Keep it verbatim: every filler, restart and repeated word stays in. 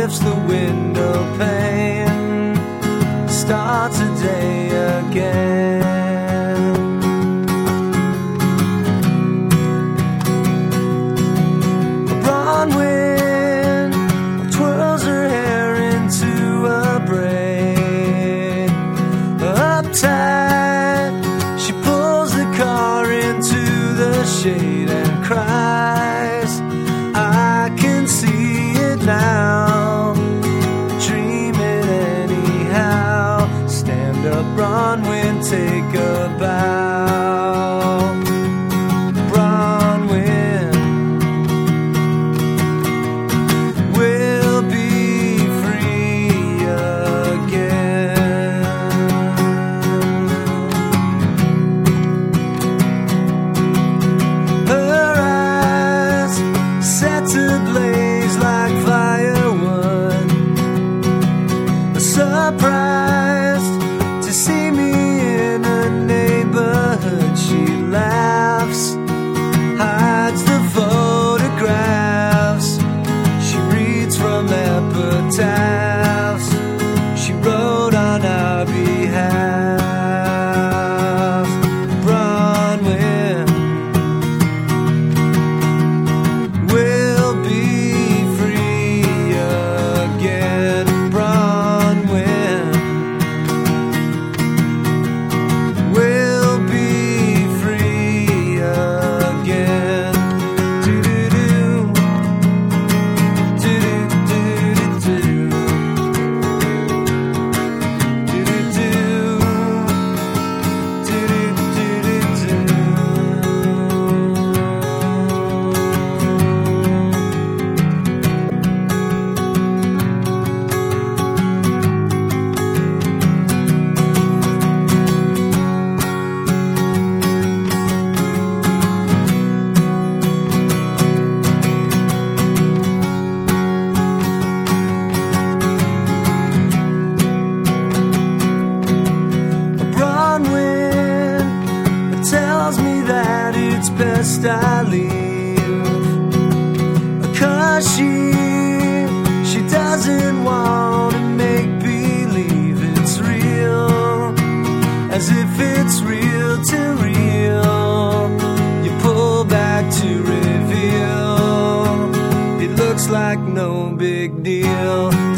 lifts the window pane, starts a day again. Bronwyn twirls her hair into a braid. Uptight, she pulls the car into the shade and cries, I can see it now, dream it anyhow. Stand up, Bronwyn, take a bow. Bronwyn, we'll be free again. Her eyes set to blaze like firewood, surprised to see me in a neighborhood. She laughs, hides the photographs, she reads from epitaphs she wrote on our behalf. Bronwyn, we'll be free again. Bronwyn, we'll be free again. Do-do-do, do-do-do-do-do, Bronwyn tells me that it's best I leave, 'cause she she doesn't want to make believe it's real, as if it's real to real. You pull back to reveal it looks like no big deal.